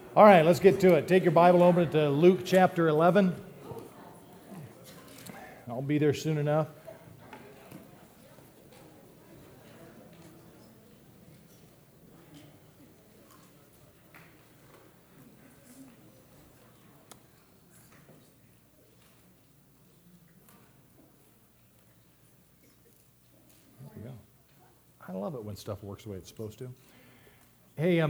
All right, let's get to it. Take your Bible, open it to Luke chapter 11. I'll be there soon enough. There we go. I love it when stuff works the way it's supposed to. Hey,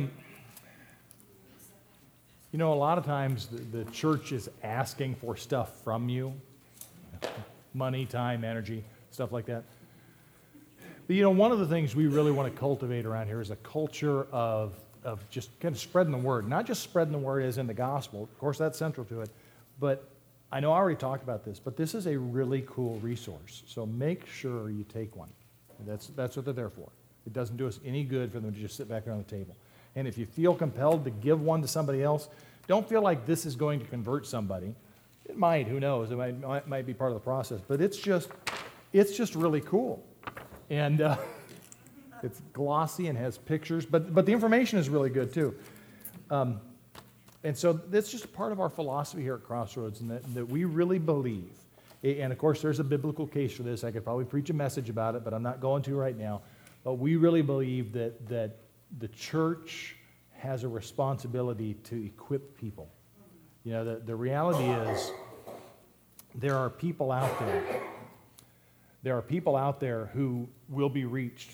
you know, a lot of times the church is asking for stuff from you. Money, time, energy, stuff like that. But you know, one of the things we really want to cultivate around here is a culture of just kind of spreading the word. Not just spreading the word as in the gospel. Of course, that's central to it. But I know I already talked about this, but this is a really cool resource. So make sure you take one. That's what they're there for. It doesn't do us any good for them to just sit back around the table. And if you feel compelled to give one to somebody else, don't feel like this is going to convert somebody. It might, who knows? It might be part of the process. But it's just really cool. And it's glossy and has pictures. But the information is really good, too. And so that's just part of our philosophy here at Crossroads, and that we really believe. And, of course, there's a biblical case for this. I could probably preach a message about it, but I'm not going to right now. But we really believe that the church has a responsibility to equip people. You know, the reality is there are people out there. There are people out there who will be reached.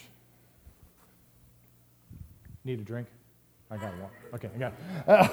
Need a drink? I got one. Okay, I got it.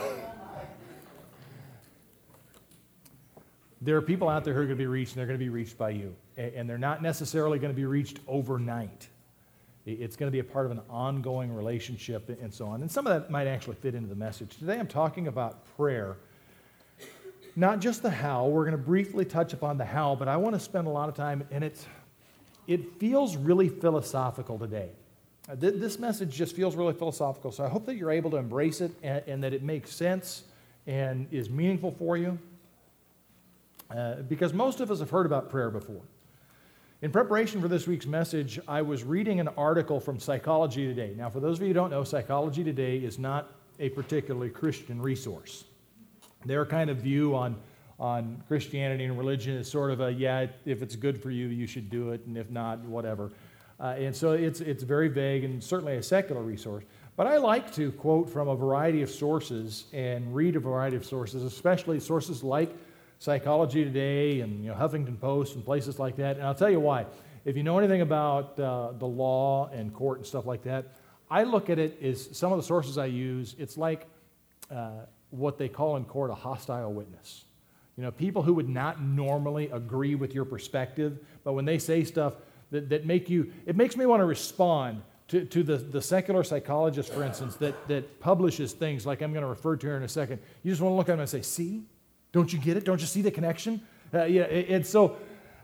There are people out there who are going to be reached, and they're going to be reached by you. And they're not necessarily going to be reached overnight. It's going to be a part of an ongoing relationship and so on. And some of that might actually fit into the message. Today I'm talking about prayer. Not just the how. We're going to briefly touch upon the how, but I want to spend a lot of time, and it feels really philosophical today. This message just feels really philosophical, so I hope that you're able to embrace it and that it makes sense and is meaningful for you. Because most of us have heard about prayer before. In preparation for this week's message, I was reading an article from Psychology Today. Now, for those of you who don't know, Psychology Today is not a particularly Christian resource. Their kind of view on Christianity and religion is sort of if it's good for you, you should do it, and if not, whatever. And so it's very vague and certainly a secular resource. But I like to quote from a variety of sources and read a variety of sources, especially sources like Psychology Today and Huffington Post and places like that. And I'll tell you why. If you know anything about the law and court and stuff like that, I look at it as some of the sources I use, it's like what they call in court a hostile witness. People who would not normally agree with your perspective, but when they say stuff that makes me want to respond to the secular psychologist, for instance, that publishes things like I'm going to refer to here in a second. You just want to look at them and say, see? Don't you get it? Don't you see the connection? So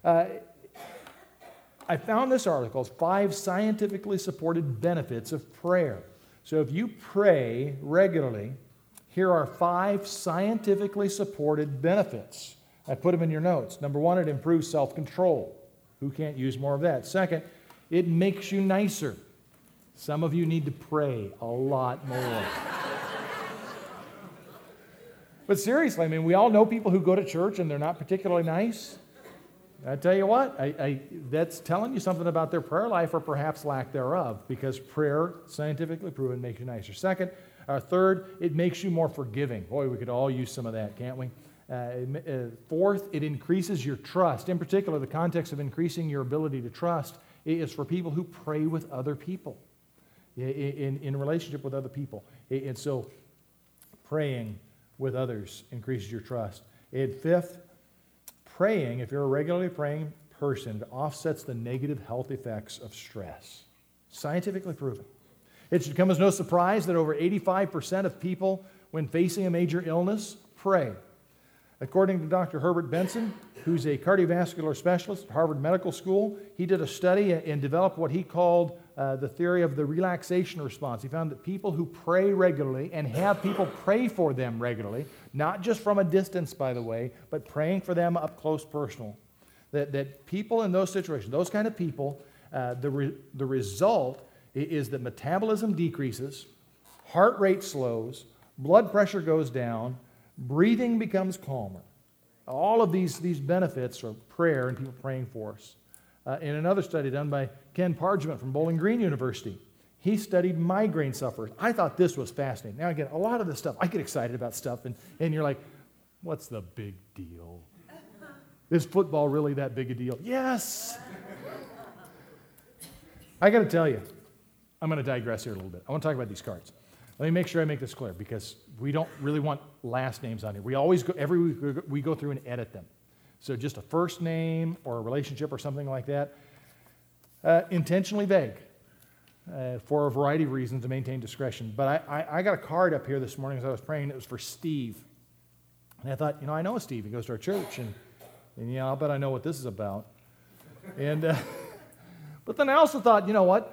I found this article, 5 scientifically supported benefits of prayer. So if you pray regularly, here are 5 scientifically supported benefits. I put them in your notes. Number 1, it improves self-control. Who can't use more of that? Second, it makes you nicer. Some of you need to pray a lot more. But seriously, we all know people who go to church and they're not particularly nice. I tell you what, that's telling you something about their prayer life or perhaps lack thereof, because prayer, scientifically proven, makes you nicer. Third, it makes you more forgiving. Boy, we could all use some of that, can't we? Fourth, it increases your trust. In particular, the context of increasing your ability to trust is for people who pray with other people, in relationship with other people. And so praying with others increases your trust. And fifth, praying, if you're a regularly praying person, it offsets the negative health effects of stress. Scientifically proven. It should come as no surprise that over 85% of people, when facing a major illness, pray. According to Dr. Herbert Benson, who's a cardiovascular specialist at Harvard Medical School, he did a study and developed what he called the theory of the relaxation response. He found that people who pray regularly and have people pray for them regularly, not just from a distance, by the way, but praying for them up close personal, that people in those situations, those kind of people, the result is that metabolism decreases, heart rate slows, blood pressure goes down, breathing becomes calmer. All of these benefits of prayer and people praying for us. In another study done by Ken Parchment from Bowling Green University, he studied migraine sufferers. I thought this was fascinating. Now, again, a lot of this stuff, I get excited about stuff, and you're like, what's the big deal? Is football really that big a deal? Yes! I got to tell you, I'm going to digress here a little bit. I want to talk about these cards. Let me make sure I make this clear, because we don't really want last names on here. We always go, every week we go through and edit them. So just a first name or a relationship or something like that. Intentionally vague. For a variety of reasons to maintain discretion. But I got a card up here this morning as I was praying. It was for Steve. And I thought, I know Steve. He goes to our church. And I'll bet I know what this is about. And but then I also thought, you know what?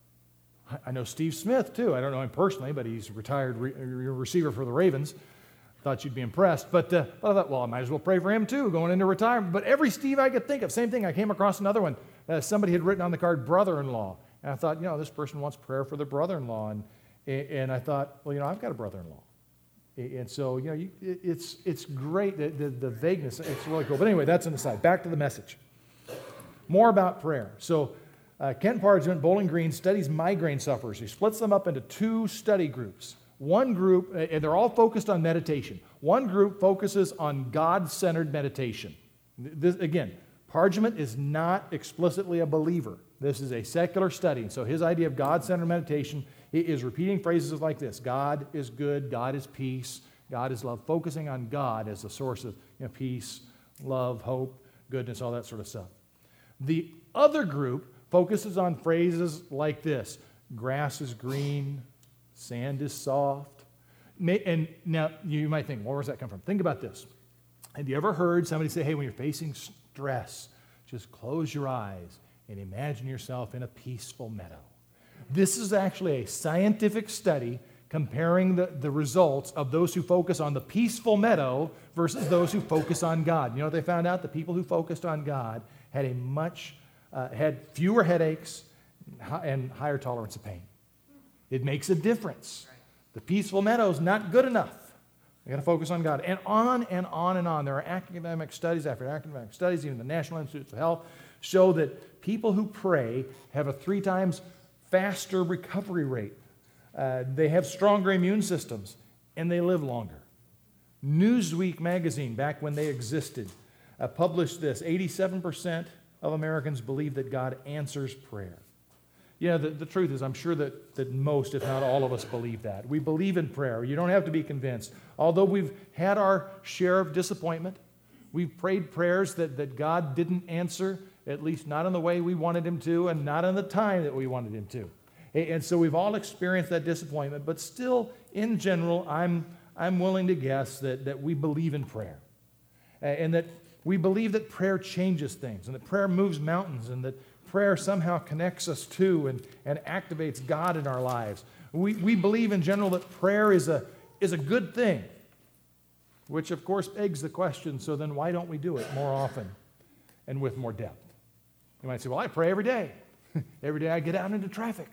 I know Steve Smith, too. I don't know him personally, but he's a retired receiver for the Ravens. Thought you'd be impressed. But I thought, well, I might as well pray for him, too, going into retirement. But every Steve I could think of, same thing. I came across another one. Somebody had written on the card, brother-in-law. And I thought, this person wants prayer for their brother-in-law. And I thought, well, I've got a brother-in-law. And so, it's great, the vagueness. It's really cool. But anyway, that's an aside. Back to the message. More about prayer. So Ken Parchment, Bowling Green, studies migraine sufferers. He splits them up into 2 study groups. One group, and they're all focused on meditation. One group focuses on God-centered meditation. This, again, Parchment is not explicitly a believer. This is a secular study. So his idea of God-centered meditation is repeating phrases like this. God is good. God is peace. God is love. Focusing on God as the source of peace, love, hope, goodness, all that sort of stuff. The other group focuses on phrases like this. Grass is green. Sand is soft. And now you might think, where does that come from? Think about this. Have you ever heard somebody say, hey, when you're facing stress, just close your eyes and imagine yourself in a peaceful meadow? This is actually a scientific study comparing the results of those who focus on the peaceful meadow versus those who focus on God. You know what they found out? The people who focused on God had had fewer headaches and higher tolerance of pain. It makes a difference. The peaceful meadow is not good enough. We've got to focus on God. And on and on and on. There are academic studies after academic studies, even the National Institutes of Health, show that people who pray have a 3 times faster recovery rate. They have stronger immune systems, and they live longer. Newsweek magazine, back when they existed, published this. 87% of Americans believe that God answers prayer. The truth is, I'm sure that most, if not all of us, believe that. We believe in prayer. You don't have to be convinced. Although we've had our share of disappointment, we've prayed prayers that God didn't answer, at least not in the way we wanted him to, and not in the time that we wanted him to. And so we've all experienced that disappointment, but still, in general, I'm willing to guess that we believe in prayer. And that we believe that prayer changes things, and that prayer moves mountains, and that prayer somehow connects us to and activates God in our lives. We believe in general that prayer is a good thing, which of course begs the question, so then why don't we do it more often and with more depth? You might say, well, I pray every day. Every day I get out into traffic.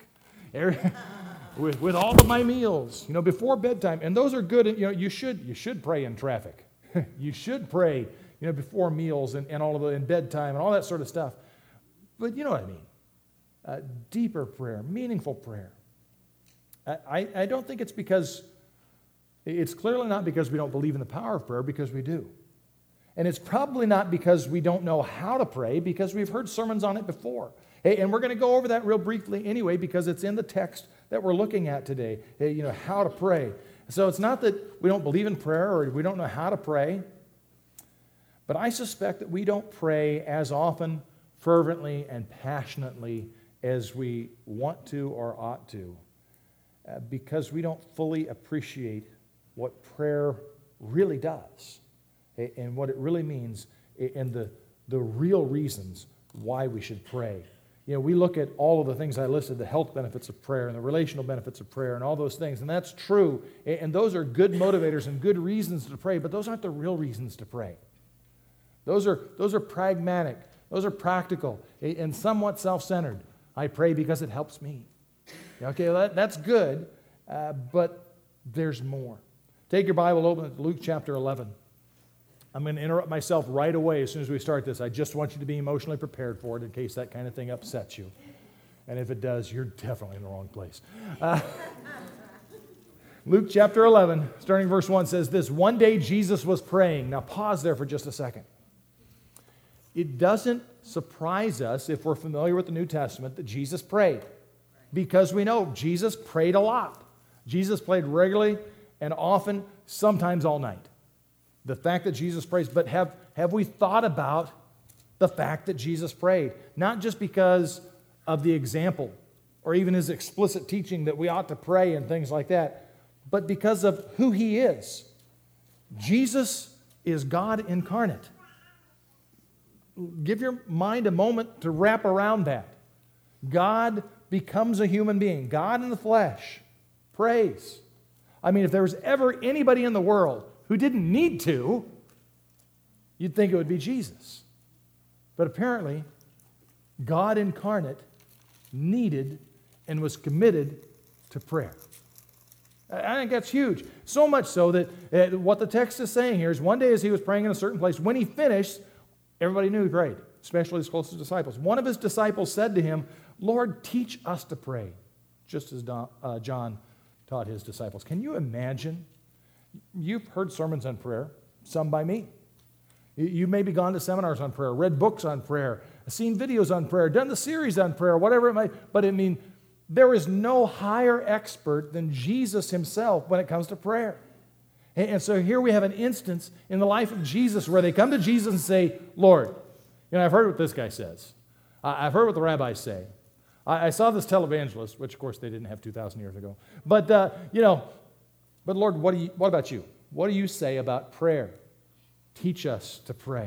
With all of my meals, before bedtime. And those are good. You should pray in traffic. You should pray, before meals and all of in bedtime and all that sort of stuff. But you know what I mean. Deeper prayer, meaningful prayer. I don't think it's clearly not because we don't believe in the power of prayer, because we do. And it's probably not because we don't know how to pray, because we've heard sermons on it before. Hey, and we're going to go over that real briefly anyway, because it's in the text that we're looking at today, how to pray. So it's not that we don't believe in prayer or we don't know how to pray, but I suspect that we don't pray as often, fervently, and passionately as we want to or ought to, because we don't fully appreciate what prayer really does and what it really means and the real reasons why we should pray. We look at all of the things I listed, the health benefits of prayer and the relational benefits of prayer and all those things, and that's true, and those are good motivators and good reasons to pray, but those aren't the real reasons to pray. Those are pragmatic, those are practical, and somewhat self-centered. I pray because it helps me. Okay, that's good, but there's more. Take your Bible, open to Luke chapter 11. I'm going to interrupt myself right away as soon as we start this. I just want you to be emotionally prepared for it in case that kind of thing upsets you. And if it does, you're definitely in the wrong place. Luke chapter 11, starting verse 1, says this: One day Jesus was praying. Now pause there for just a second. It doesn't surprise us, if we're familiar with the New Testament, that Jesus prayed. Because we know Jesus prayed a lot. Jesus prayed regularly and often, sometimes all night. The fact that Jesus prays, but have we thought about the fact that Jesus prayed? Not just because of the example or even his explicit teaching that we ought to pray and things like that, but because of who he is. Jesus is God incarnate. Give your mind a moment to wrap around that. God becomes a human being. God in the flesh prays. I mean, if there was ever anybody in the world who didn't need to, you'd think it would be Jesus. But apparently, God incarnate needed and was committed to prayer. I think that's huge. So much so that what the text is saying here is one day as he was praying in a certain place, when he finished, everybody knew he prayed, especially his closest disciples. One of his disciples said to him, Lord, teach us to pray, just as John taught his disciples. Can you imagine? You've heard sermons on prayer, some by me. You maybe gone to seminars on prayer, read books on prayer, seen videos on prayer, done the series on prayer, whatever it might. But I mean, there is no higher expert than Jesus himself when it comes to prayer. And so here we have an instance in the life of Jesus where they come to Jesus and say, Lord, I've heard what this guy says. I've heard what the rabbis say. I saw this televangelist, which of course they didn't have 2,000 years ago. But, but Lord, what about you? What do you say about prayer? Teach us to pray.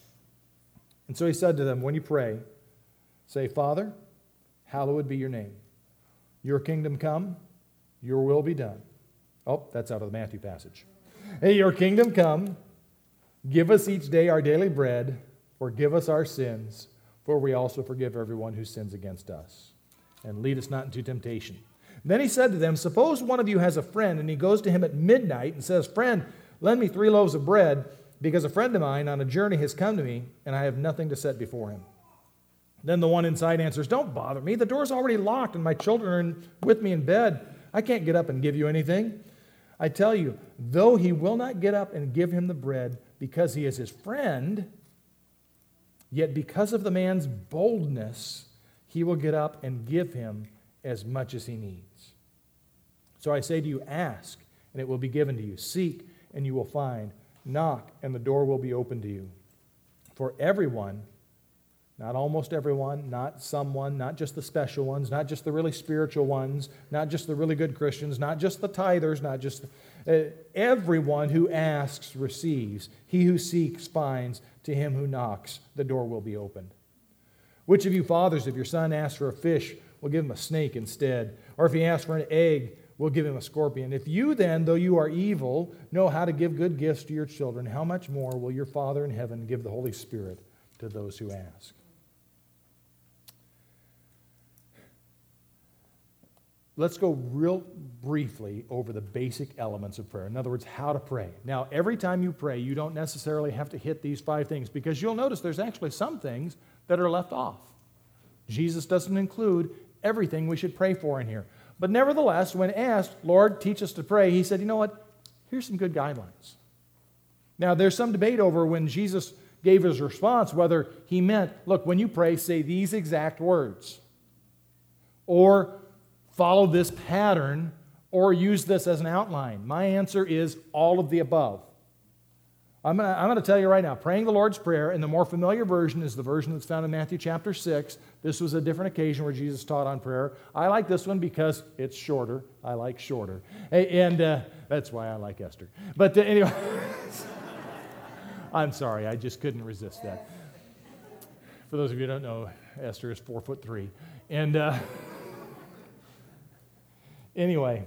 And so he said to them, when you pray, say, Father, hallowed be your name. Your kingdom come, your will be done. Oh, that's out of the Matthew passage. Hey, your kingdom come, give us each day our daily bread, forgive us our sins, for we also forgive everyone who sins against us. And lead us not into temptation. Then he said to them, suppose one of you has a friend, and he goes to him at midnight and says, Friend, lend me 3 loaves of bread, because a friend of mine on a journey has come to me, and I have nothing to set before him. Then the one inside answers, Don't bother me. The door's already locked, and my children are with me in bed. I can't get up and give you anything. I tell you, though he will not get up and give him the bread because he is his friend, yet because of the man's boldness, he will get up and give him as much as he needs. So I say to you, ask, and it will be given to you. Seek, and you will find. Knock, and the door will be opened to you. For everyone, not almost everyone, not someone, not just the special ones, not just the really spiritual ones, not just the really good Christians, not just the tithers, not just everyone who asks receives. He who seeks finds. To him who knocks, the door will be opened. Which of you fathers, if your son asks for a fish, will give him a snake instead? Or if he asks for an egg, will give him a scorpion? If you then, though you are evil, know how to give good gifts to your children, how much more will your Father in heaven give the Holy Spirit to those who ask? Let's go real briefly over the basic elements of prayer. In other words, how to pray. Now, every time you pray, you don't necessarily have to hit these 5 things, because you'll notice there's actually some things that are left off. Jesus doesn't include everything we should pray for in here. But nevertheless, when asked, Lord, teach us to pray, he said, you know what? Here's some good guidelines. Now, there's some debate over when Jesus gave his response, whether he meant, look, when you pray, say these exact words. Or follow this pattern, or use this as an outline. My answer is all of the above. I'm going to tell you right now, praying the Lord's Prayer in the more familiar version is the version that's found in Matthew chapter 6. This was a different occasion where Jesus taught on prayer. I like this one because it's shorter. I like shorter. And that's why I like Esther. But anyway, I'm sorry, I just couldn't resist that. For those of you who don't know, Esther is 4'3". And anyway,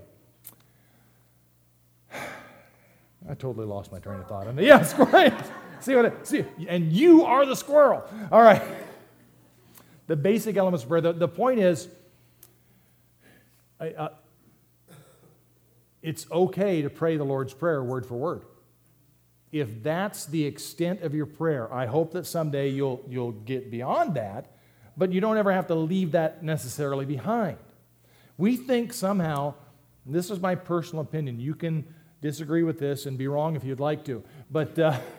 I totally lost my train of thought. Yeah, it's great. See, and you are the squirrel. All right. The basic elements of prayer. The point is, it's okay to pray the Lord's Prayer word for word. If that's the extent of your prayer, I hope that someday you'll get beyond that, but you don't ever have to leave that necessarily behind. We think somehow, and this is my personal opinion, you can disagree with this and be wrong if you'd like to, but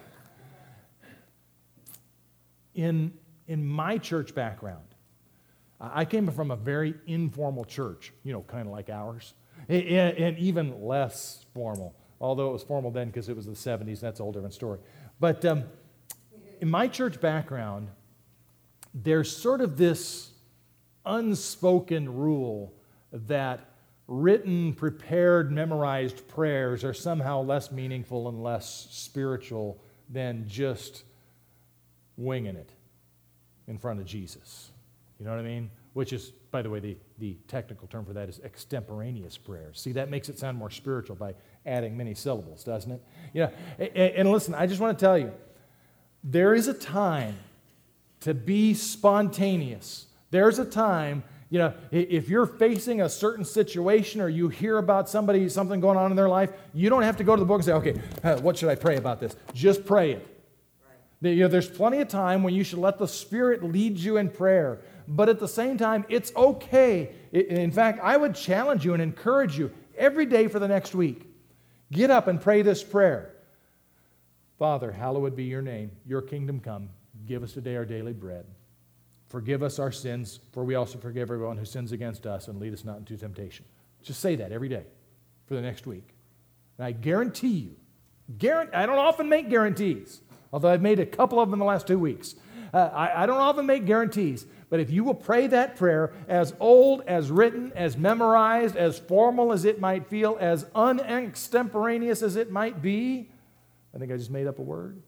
in my church background, I came from a very informal church, kind of like ours, and even less formal, although it was formal then because it was the 70s. That's a whole different story. But in my church background, there's sort of this unspoken rule that written, prepared, memorized prayers are somehow less meaningful and less spiritual than just winging it in front of Jesus. You know what I mean? Which is, by the way, the technical term for that is extemporaneous prayers. See, that makes it sound more spiritual by adding many syllables, doesn't it? Yeah. And listen, I just want to tell you, there is a time to be spontaneous. There's a time, if you're facing a certain situation or you hear about something going on in their life, you don't have to go to the book and say, okay, what should I pray about this? Just pray it. There's plenty of time when you should let the Spirit lead you in prayer. But at the same time, it's okay. In fact, I would challenge you and encourage you every day for the next week. Get up and pray this prayer. Father, hallowed be your name. Your kingdom come. Give us today our daily bread. Forgive us our sins, for we also forgive everyone who sins against us, and lead us not into temptation. Just say that every day for the next week. And I guarantee you, I don't often make guarantees, although I've made a couple of them in the last 2 weeks. I don't often make guarantees, but if you will pray that prayer, as old, as written, as memorized, as formal as it might feel, as unextemporaneous as it might be, I think I just made up a word.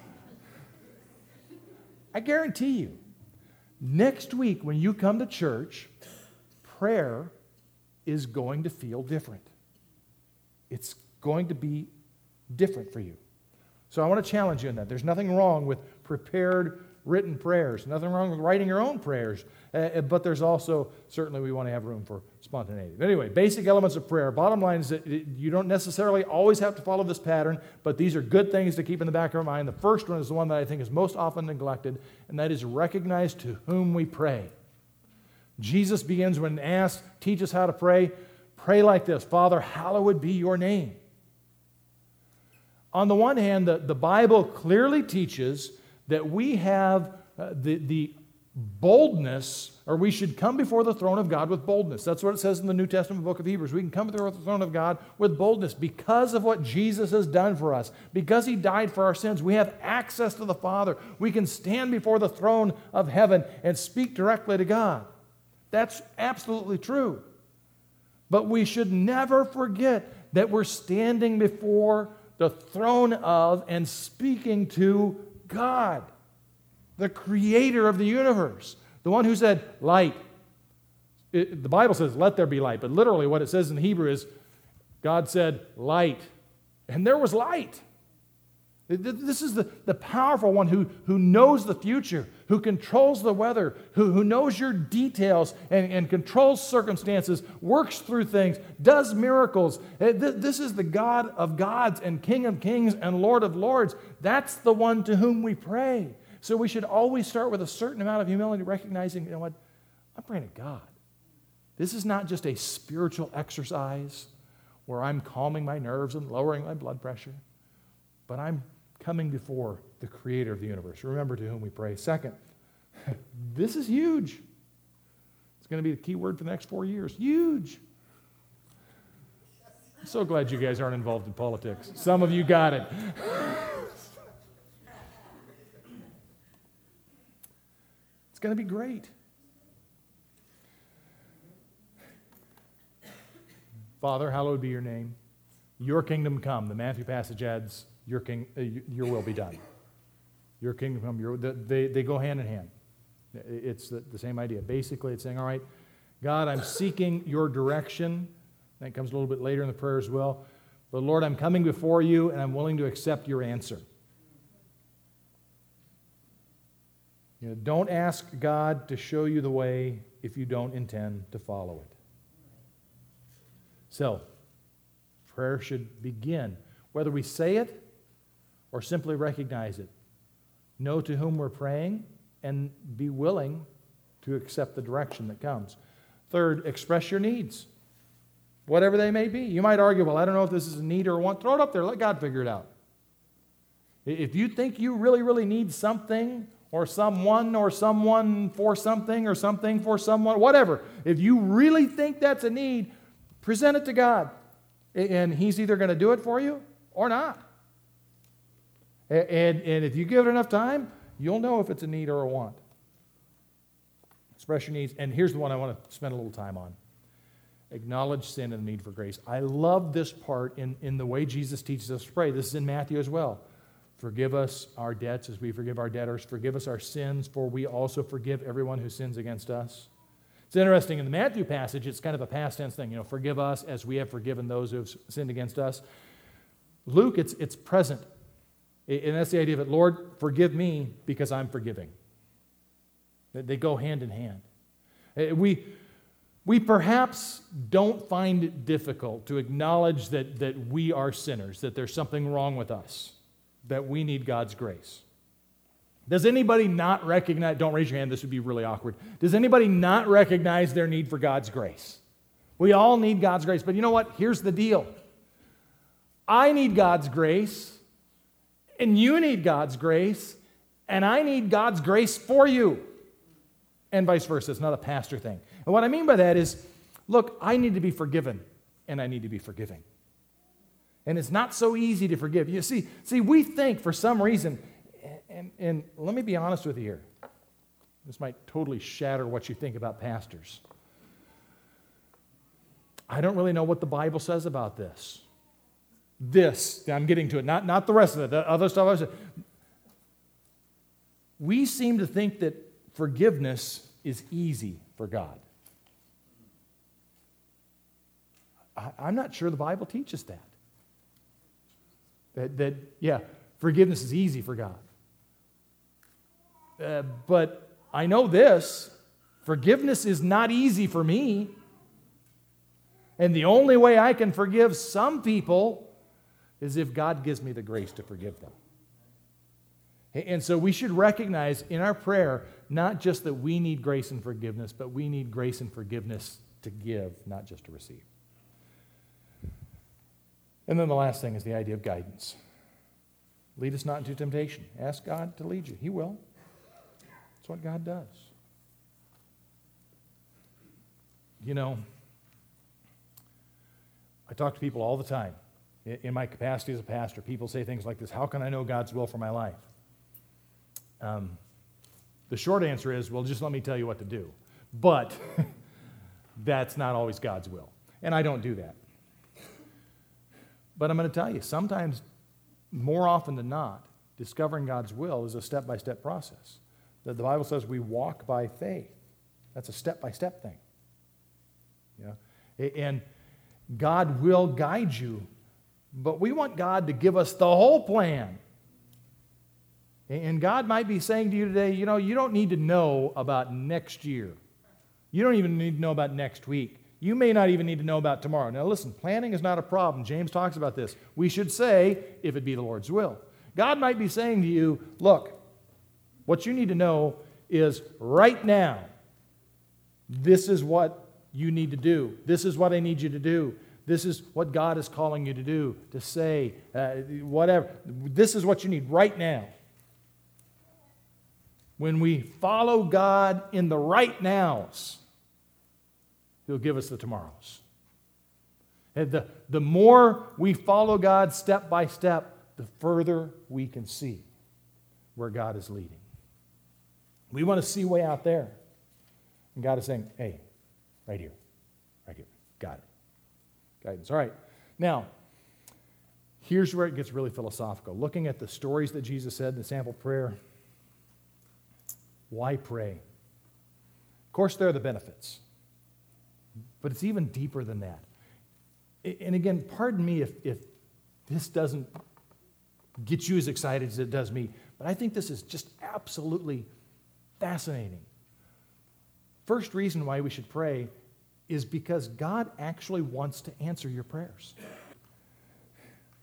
I guarantee you, next week when you come to church, prayer is going to feel different. It's going to be different for you. So I want to challenge you in that. There's nothing wrong with prepared written prayers, nothing wrong with writing your own prayers, but there's also, certainly we want to have room for spontaneity. But anyway, basic elements of prayer. Bottom line is that you don't necessarily always have to follow this pattern, but these are good things to keep in the back of our mind. The first one is the one that I think is most often neglected, and that is recognize to whom we pray. Jesus begins when asked, teach us how to pray. Pray like this: Father, hallowed be your name. On the one hand, the Bible clearly teaches that we have the boldness, or we should come before the throne of God with boldness. That's what it says in the New Testament book of Hebrews. We can come before the throne of God with boldness because of what Jesus has done for us. Because he died for our sins, we have access to the Father. We can stand before the throne of heaven and speak directly to God. That's absolutely true. But we should never forget that we're standing before the throne of and speaking to God, the creator of the universe, the one who said, light. The Bible says, let there be light, but literally what it says in Hebrew is, God said, light, and there was light. This is the powerful one who knows the future, who controls the weather, who knows your details and controls circumstances, works through things, does miracles. This is the God of gods and King of kings and Lord of lords. That's the one to whom we pray. So we should always start with a certain amount of humility, recognizing, what, I'm praying to God. This is not just a spiritual exercise where I'm calming my nerves and lowering my blood pressure, but I'm coming before the creator of the universe. Remember to whom we pray. Second, this is huge. It's going to be the key word for the next 4 years. Huge. I'm so glad you guys aren't involved in politics. Some of you got it. It's going to be great. Father, hallowed be your name. Your kingdom come. The Matthew passage adds, your will be done. Your kingdom come. They go hand in hand. It's the same idea. Basically, it's saying, all right, God, I'm seeking your direction. That comes a little bit later in the prayer as well. But Lord, I'm coming before you, and I'm willing to accept your answer. Don't ask God to show you the way if you don't intend to follow it. So, Prayer should begin, whether we say it or simply recognize it. Know to whom we're praying and be willing to accept the direction that comes. Third, express your needs, whatever they may be. You might argue, well, I don't know if this is a need or a want. Throw it up there. Let God figure it out. If you think you really, really need something or someone for something or something for someone, whatever, if you really think that's a need, present it to God. And He's either going to do it for you or not. And if you give it enough time, you'll know if it's a need or a want. Express your needs. And here's the one I want to spend a little time on. Acknowledge sin and the need for grace. I love this part in the way Jesus teaches us to pray. This is in Matthew as well. Forgive us our debts as we forgive our debtors. Forgive us our sins, for we also forgive everyone who sins against us. It's interesting, in the Matthew passage, it's kind of a past tense thing. Forgive us as we have forgiven those who have sinned against us. Luke, it's present. And that's the idea of it. Lord, forgive me because I'm forgiving. They go hand in hand. We perhaps don't find it difficult to acknowledge that we are sinners, that there's something wrong with us, that we need God's grace. Does anybody not recognize, don't raise your hand, this would be really awkward. Does anybody not recognize their need for God's grace? We all need God's grace, but you know what? Here's the deal. I need God's grace, and you need God's grace, and I need God's grace for you. And vice versa. It's not a pastor thing. And what I mean by that is, look, I need to be forgiven, and I need to be forgiving. And it's not so easy to forgive. You see, we think for some reason, and let me be honest with you here. This might totally shatter what you think about pastors. I don't really know what the Bible says about this. I'm getting to it, not the rest of it, the other stuff. We seem to think that forgiveness is easy for God. I'm not sure the Bible teaches that forgiveness is easy for God. But I know this, forgiveness is not easy for me. And the only way I can forgive some people is if God gives me the grace to forgive them. And so we should recognize in our prayer, not just that we need grace and forgiveness, but we need grace and forgiveness to give, not just to receive. And then the last thing is the idea of guidance. Lead us not into temptation. Ask God to lead you. He will. That's what God does. I talk to people all the time. In my capacity as a pastor, people say things like this: how can I know God's will for my life? The short answer is, well, just let me tell you what to do. But that's not always God's will. And I don't do that. But I'm going to tell you, sometimes, more often than not, discovering God's will is a step-by-step process. The Bible says we walk by faith. That's a step-by-step thing. And God will guide you, but we want God to give us the whole plan. And God might be saying to you today, you don't need to know about next year. You don't even need to know about next week. You may not even need to know about tomorrow. Now listen, planning is not a problem. James talks about this. We should say, if it be the Lord's will. God might be saying to you, look, what you need to know is right now, this is what you need to do. This is what I need you to do. This is what God is calling you to do, to say, whatever. This is what you need right now. When we follow God in the right nows, He'll give us the tomorrows. And the more we follow God step by step, the further we can see where God is leading. We want to see way out there. And God is saying, hey, right here, got it. Guidance. All right. Now, here's where it gets really philosophical. Looking at the stories that Jesus said in the sample prayer, why pray? Of course, there are the benefits. But it's even deeper than that. And again, pardon me if this doesn't get you as excited as it does me, but I think this is just absolutely fascinating. First reason why we should pray is because God actually wants to answer your prayers.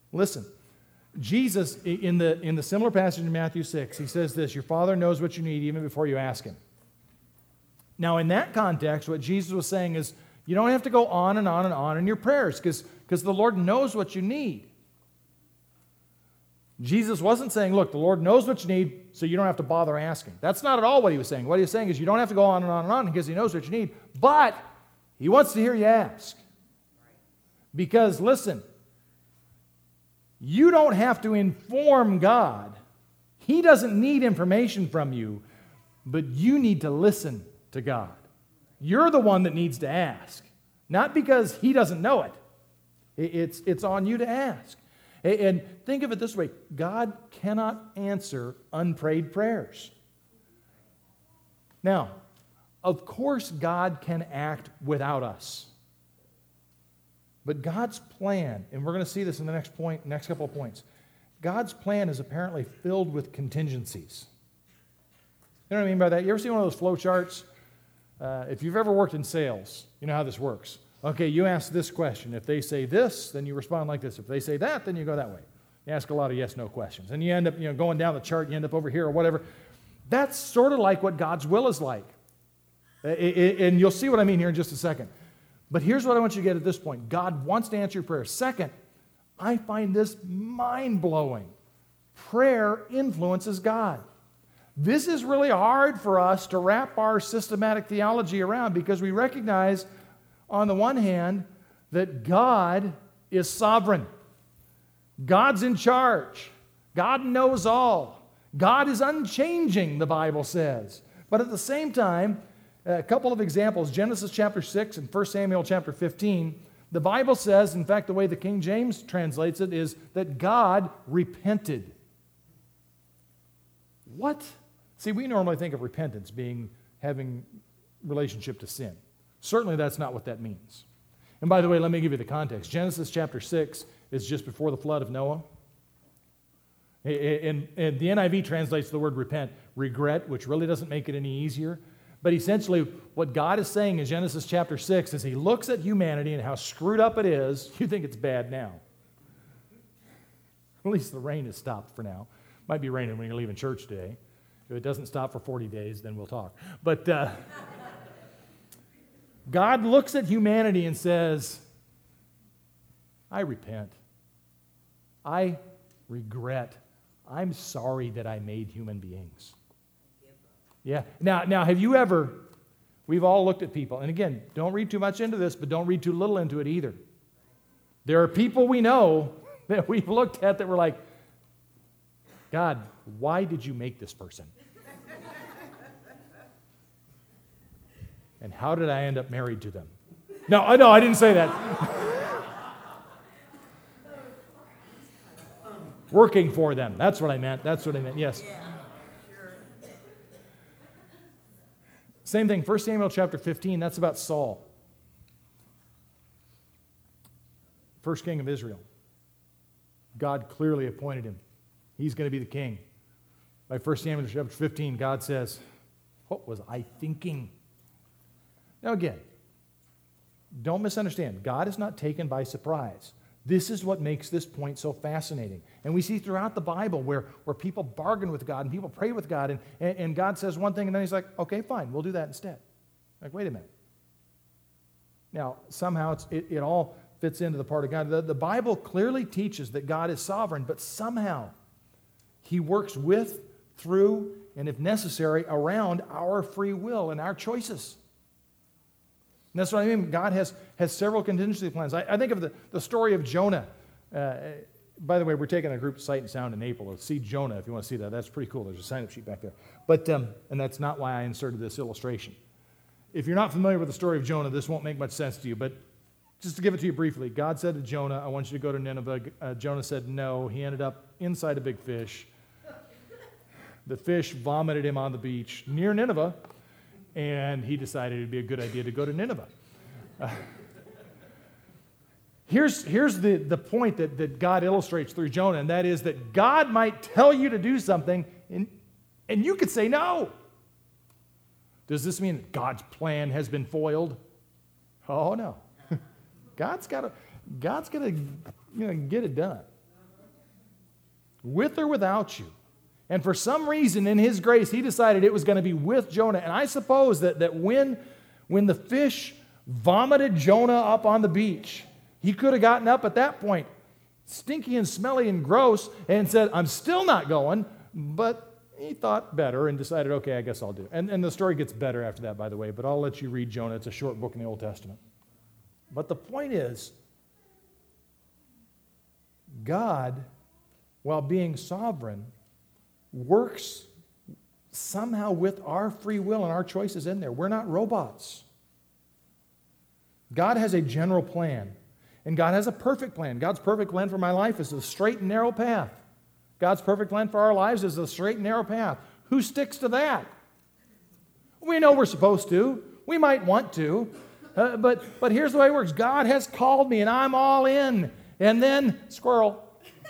Listen, Jesus, in the similar passage in Matthew 6, he says this, your Father knows what you need even before you ask him. Now, in that context, what Jesus was saying is, you don't have to go on and on and on in your prayers because the Lord knows what you need. Jesus wasn't saying, look, the Lord knows what you need, so you don't have to bother asking. That's not at all what he was saying. What he was saying is you don't have to go on and on and on because he knows what you need, but he wants to hear you ask. Because, listen, you don't have to inform God. He doesn't need information from you, but you need to listen to God. You're the one that needs to ask, not because he doesn't know it. It's on you to ask. And think of it this way, God cannot answer unprayed prayers. Now, of course God can act without us. But God's plan, and we're going to see this in the next couple of points, God's plan is apparently filled with contingencies. You know what I mean by that? You ever see one of those flow charts? If you've ever worked in sales, you know how this works. Okay, you ask this question. If they say this, then you respond like this. If they say that, then you go that way. You ask a lot of yes-no questions. And you end up going down the chart, you end up over here or whatever. That's sort of like what God's will is like. And you'll see what I mean here in just a second. But here's what I want you to get at this point. God wants to answer your prayer. Second, I find this mind-blowing. Prayer influences God. This is really hard for us to wrap our systematic theology around because we recognize, on the one hand, that God is sovereign. God's in charge. God knows all. God is unchanging, the Bible says. But at the same time, a couple of examples, Genesis chapter 6 and 1 Samuel chapter 15, the Bible says, in fact, the way the King James translates it is that God repented. What? See, we normally think of repentance being having relationship to sin. Certainly that's not what that means. And by the way, let me give you the context. Genesis chapter 6 is just before the flood of Noah. And the NIV translates the word repent, regret, which really doesn't make it any easier. But essentially, what God is saying in Genesis chapter 6 is he looks at humanity and how screwed up it is. You think it's bad now. At least the rain has stopped for now. Might be raining when you're leaving church today. If it doesn't stop for 40 days, then we'll talk. But God looks at humanity and says, I repent. I regret. I'm sorry that I made human beings. Yeah. Now, have you ever, we've all looked at people, and again, don't read too much into this, but don't read too little into it either. There are people we know that we've looked at that were like, God, why did you make this person? And how did I end up married to them? No, I didn't say that. Working for them. That's what I meant. Yes. Yeah, sure. Same thing, 1 Samuel chapter 15, that's about Saul. First king of Israel. God clearly appointed him. He's going to be the king. By 1 Samuel chapter 15, God says, what was I thinking? Now again, don't misunderstand. God is not taken by surprise. This is what makes this point so fascinating. And we see throughout the Bible where people bargain with God and people pray with God and God says one thing and then he's like, okay, fine, we'll do that instead. Like, wait a minute. Now, somehow it all fits into the part of God. The Bible clearly teaches that God is sovereign, but somehow he works with, through, and if necessary, around our free will and our choices. And that's what I mean. God has several contingency plans. I think of the story of Jonah. By the way, we're taking a group to Sight and Sound in April to see Jonah, if you want to see that. That's pretty cool. There's a sign-up sheet back there. But and that's not why I inserted this illustration. If you're not familiar with the story of Jonah, this won't make much sense to you. But just to give it to you briefly, God said to Jonah, I want you to go to Nineveh. Jonah said no. He ended up inside a big fish. The fish vomited him on the beach near Nineveh. And he decided it would be a good idea to go to Nineveh. Here's the point that God illustrates through Jonah, and that is that God might tell you to do something, and you could say no. Does this mean that God's plan has been foiled? Oh, no. God's got to get it done. with or without you. And for some reason, in His grace, He decided it was going to be with Jonah. And I suppose that when the fish vomited Jonah up on the beach, he could have gotten up at that point, stinky and smelly and gross, and said, I'm still not going. But he thought better and decided, okay, I guess I'll do it. And the story gets better after that, by the way, but I'll let you read Jonah. It's a short book in the Old Testament. But the point is, God, while being sovereign, works somehow with our free will and our choices in there. We're not robots. God has a general plan, and God has a perfect plan. God's perfect plan for my life is a straight and narrow path. God's perfect plan for our lives is a straight and narrow path. Who sticks to that? We know we're supposed to. We might want to. But here's the way it works. God has called me, and I'm all in. And then, squirrel.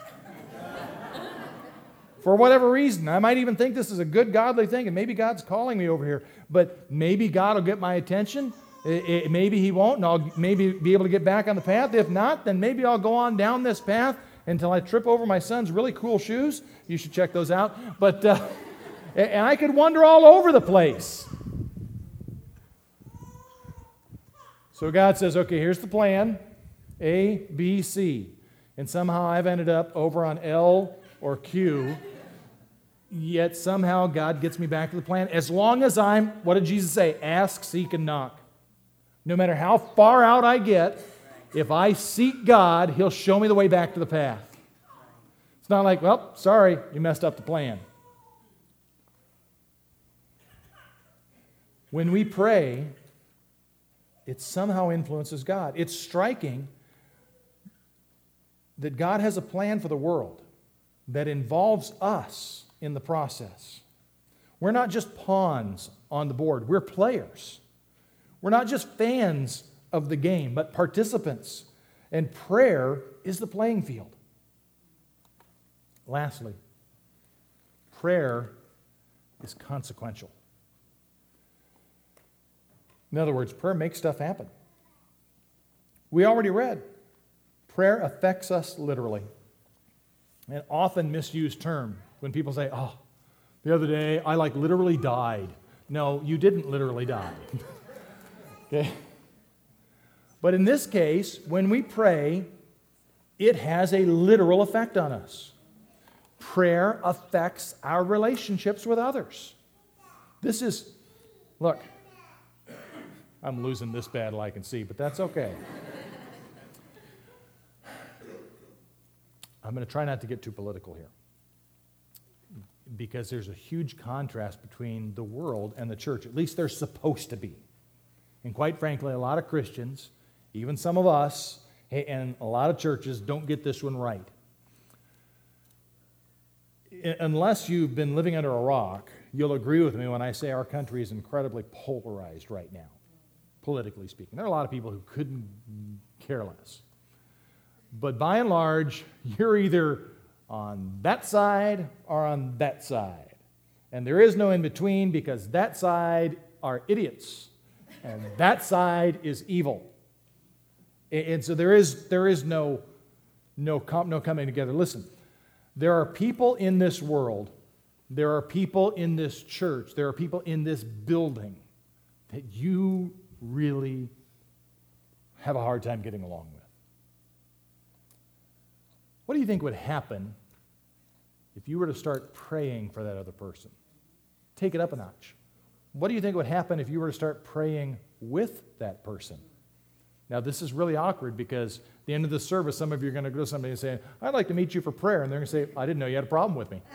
For whatever reason, I might even think this is a good godly thing, and maybe God's calling me over here. But maybe God will get my attention. Maybe He won't, and I'll maybe be able to get back on the path. If not, then maybe I'll go on down this path until I trip over my son's really cool shoes. You should check those out. But and I could wander all over the place. So God says, okay, here's the plan, A, B, C. And somehow I've ended up over on L or Q, yet somehow God gets me back to the plan. As long as what did Jesus say? Ask, seek, and knock. No matter how far out I get, if I seek God, He'll show me the way back to the path. It's not like, well, sorry, you messed up the plan. When we pray, it somehow influences God. It's striking that God has a plan for the world that involves us in the process. We're not just pawns on the board. We're players. We're not just fans of the game, but participants. And prayer is the playing field. Lastly, prayer is consequential. In other words, prayer makes stuff happen. We already read, prayer affects us literally. An often misused term when people say, oh, the other day I literally died. No, you didn't literally die. Okay? But in this case, when we pray, it has a literal effect on us. Prayer affects our relationships with others. Look, I'm losing this battle, I can see, but that's okay. I'm going to try not to get too political here, because there's a huge contrast between the world and the church. At least there's supposed to be. And quite frankly, a lot of Christians, even some of us, and a lot of churches don't get this one right. Unless you've been living under a rock, you'll agree with me when I say our country is incredibly polarized right now, politically speaking. There are a lot of people who couldn't care less. But by and large, you're either on that side or on that side. And there is no in between, because that side are idiots and that side is evil. And so there is no coming together. Listen, there are people in this world, there are people in this church, there are people in this building that you really have a hard time getting along with. What do you think would happen if you were to start praying for that other person? Take it up a notch. What do you think would happen if you were to start praying with that person? Now, this is really awkward, because at the end of the service, some of you are going to go to somebody and say, I'd like to meet you for prayer. And they're going to say, I didn't know you had a problem with me.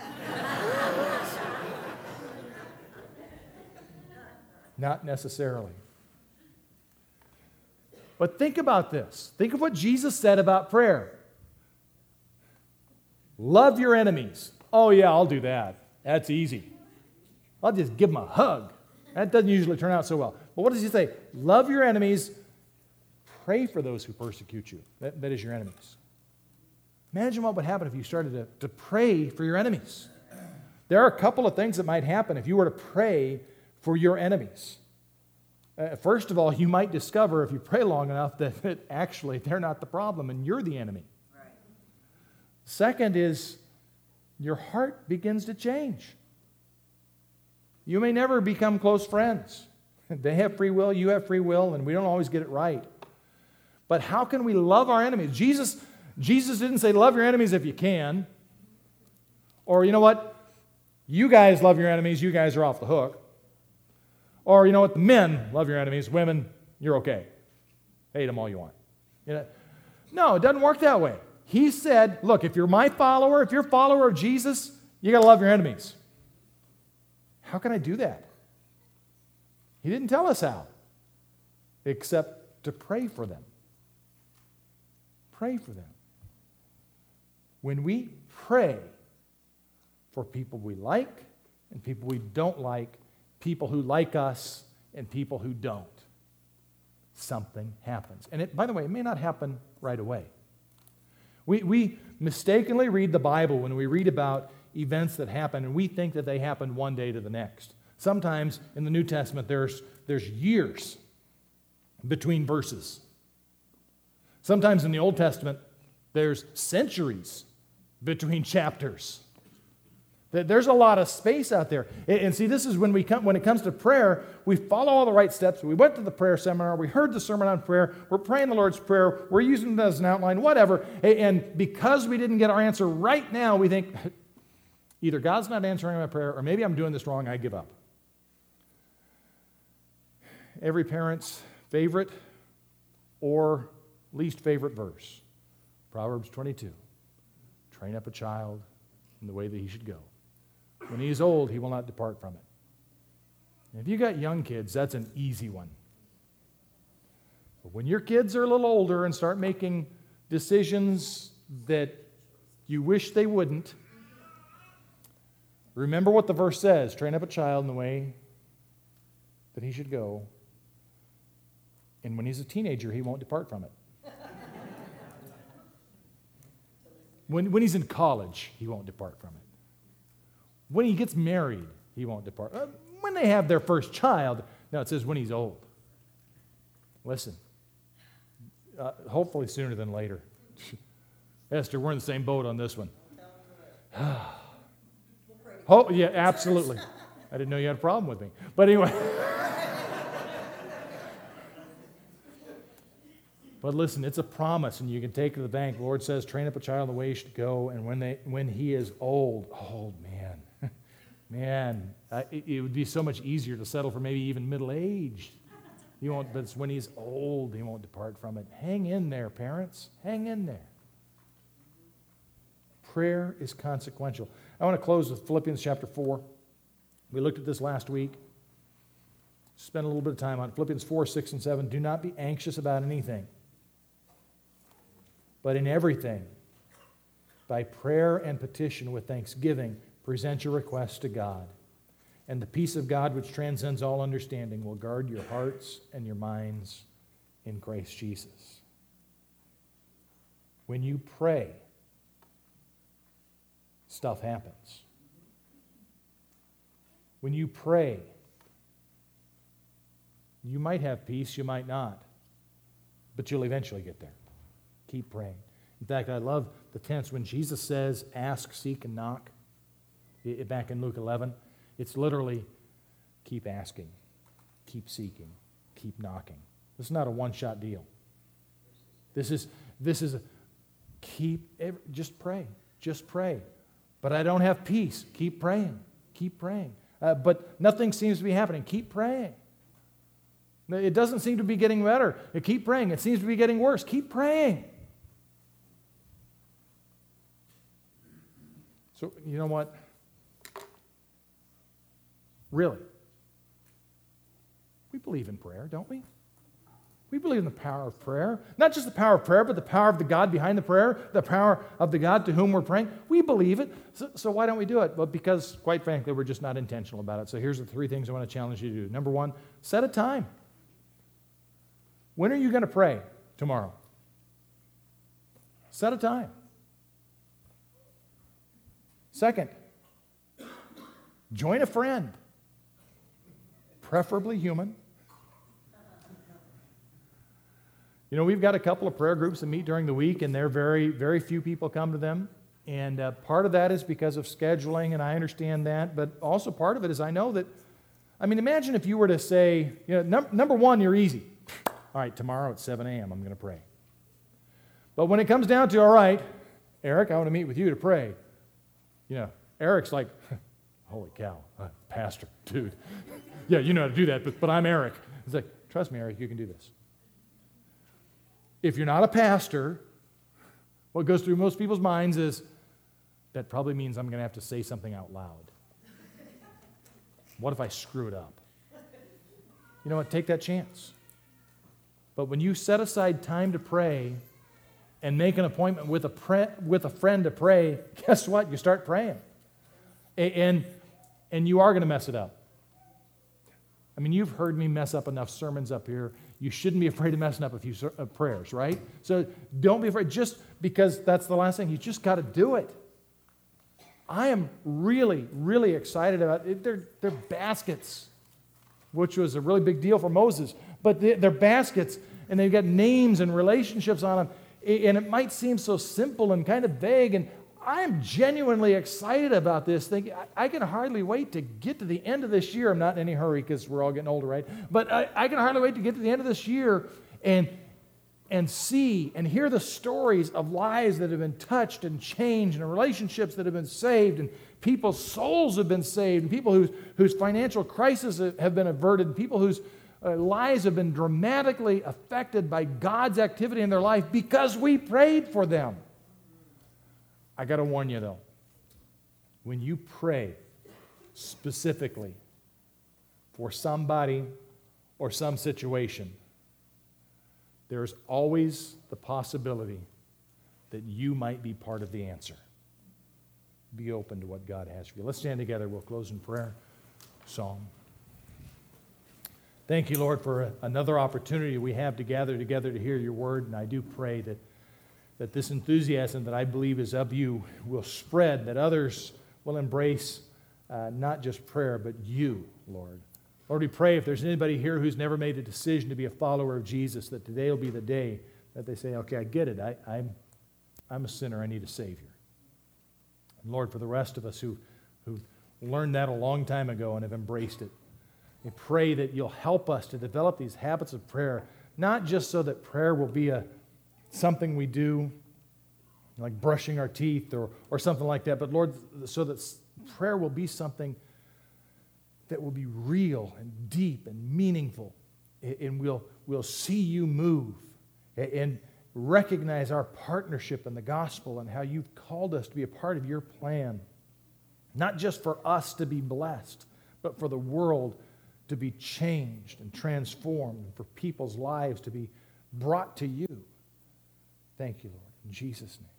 Not necessarily. But think about this. Think of what Jesus said about prayer. Love your enemies. Oh, yeah, I'll do that. That's easy. I'll just give them a hug. That doesn't usually turn out so well. But what does he say? Love your enemies. Pray for those who persecute you. That is your enemies. Imagine what would happen if you started to pray for your enemies. There are a couple of things that might happen if you were to pray for your enemies. First of all, you might discover, if you pray long enough, that actually they're not the problem and you're the enemy. Right. Second is, your heart begins to change. You may never become close friends. They have free will, you have free will, and we don't always get it right. But how can we love our enemies? Jesus didn't say love your enemies if you can. Or you know what? You guys love your enemies, you guys are off the hook. Or you know what? The men love your enemies, women, you're okay. Hate them all you want. No, it doesn't work that way. He said, look, if you're my follower, if you're a follower of Jesus, you got to love your enemies. How can I do that? He didn't tell us how, except to pray for them. Pray for them. When we pray for people we like and people we don't like, people who like us and people who don't, something happens. And by the way, it may not happen right away. We mistakenly read the Bible when we read about events that happen, and we think that they happen one day to the next. Sometimes in the New Testament, there's years between verses. Sometimes in the Old Testament, there's centuries between chapters. There's a lot of space out there. And see, this is when it comes to prayer, we follow all the right steps. We went to the prayer seminar. We heard the sermon on prayer. We're praying the Lord's Prayer. We're using it as an outline, whatever. And because we didn't get our answer right now, we think, either God's not answering my prayer, or maybe I'm doing this wrong, I give up. Every parent's favorite or least favorite verse, Proverbs 22. Train up a child in the way that he should go. When he is old, he will not depart from it. And if you got young kids, that's an easy one. But when your kids are a little older and start making decisions that you wish they wouldn't, remember what the verse says. Train up a child in the way that he should go. And when he's a teenager, he won't depart from it. When he's in college, he won't depart from it. When he gets married, he won't depart. When they have their first child, no, it says when he's old. Listen, hopefully sooner than later. Esther, we're in the same boat on this one. Oh, yeah, absolutely. I didn't know you had a problem with me. But anyway. But listen, it's a promise, and you can take it to the bank. The Lord says, train up a child the way he should go, and when he is old, it would be so much easier to settle for maybe even middle-aged. But it's when he's old, he won't depart from it. Hang in there, parents. Hang in there. Prayer is consequential. I want to close with Philippians chapter 4. We looked at this last week. Spent a little bit of time on it. Philippians 4, 6, and 7. Do not be anxious about anything, but in everything, by prayer and petition with thanksgiving, present your requests to God. And the peace of God, which transcends all understanding, will guard your hearts and your minds in Christ Jesus. When you pray, stuff happens. When you pray, you might have peace, you might not, but you'll eventually get there. Keep praying. In fact, I love the tense when Jesus says, ask, seek, and knock. Back in Luke 11, it's literally keep asking, keep seeking, keep knocking. This is not a one-shot deal. This is just pray, just pray. But I don't have peace. Keep praying, keep praying. But nothing seems to be happening. Keep praying. It doesn't seem to be getting better. Keep praying. It seems to be getting worse. Keep praying. So, you know what? Really, we believe in prayer, don't we? We believe in the power of prayer. Not just the power of prayer, but the power of the God behind the prayer, the power of the God to whom we're praying. We believe it. So why don't we do it? Well, because, quite frankly, we're just not intentional about it. So here's the 3 things I want to challenge you to do. Number 1, set a time. When are you going to pray tomorrow? Set a time. Second, join a friend, preferably human. You know, we've got a couple of prayer groups that meet during the week, and very, very few people come to them. And part of that is because of scheduling, and I understand that. But also part of it is I know that, I mean, imagine if you were to say, number one, you're easy. All right, tomorrow at 7 a.m., I'm going to pray. But when it comes down to, all right, Eric, I want to meet with you to pray. Eric's like, holy cow, pastor, dude. Yeah, you know how to do that, but I'm Eric. It's like, trust me, Eric, you can do this. If you're not a pastor, what goes through most people's minds is, that probably means I'm going to have to say something out loud. What if I screw it up? You know what? Take that chance. But when you set aside time to pray and make an appointment with a friend to pray, guess what? You start praying. And you are going to mess it up. I mean, you've heard me mess up enough sermons up here. You shouldn't be afraid of messing up a few prayers, right? So don't be afraid. Just because that's the last thing, you just got to do it. I am really, really excited about it. They're baskets, which was a really big deal for Moses. But they're baskets, and they've got names and relationships on them. And it might seem so simple and kind of vague, and I am genuinely excited about this thing. I can hardly wait to get to the end of this year. I'm not in any hurry because we're all getting older, right? But I can hardly wait to get to the end of this year and see and hear the stories of lives that have been touched and changed, and relationships that have been saved, and people's souls have been saved, and people whose financial crises have been averted, and people whose lives have been dramatically affected by God's activity in their life because we prayed for them. I got to warn you, though, when you pray specifically for somebody or some situation, there's always the possibility that you might be part of the answer. Be open to what God has for you. Let's stand together. We'll close in prayer. Psalm. Thank you, Lord, for another opportunity we have to gather together to hear your word. And I do pray that this enthusiasm that I believe is of you will spread, that others will embrace not just prayer, but you, Lord. Lord, we pray if there's anybody here who's never made a decision to be a follower of Jesus, that today will be the day that they say, okay, I get it. I'm a sinner. I need a Savior. And Lord, for the rest of us who learned that a long time ago and have embraced it, we pray that you'll help us to develop these habits of prayer, not just so that prayer will be something we do, like brushing our teeth or something like that, but Lord, so that prayer will be something that will be real and deep and meaningful, and we'll see you move and recognize our partnership in the gospel and how you've called us to be a part of your plan, not just for us to be blessed, but for the world to be changed and transformed, and for people's lives to be brought to you. Thank you, Lord, in Jesus' name.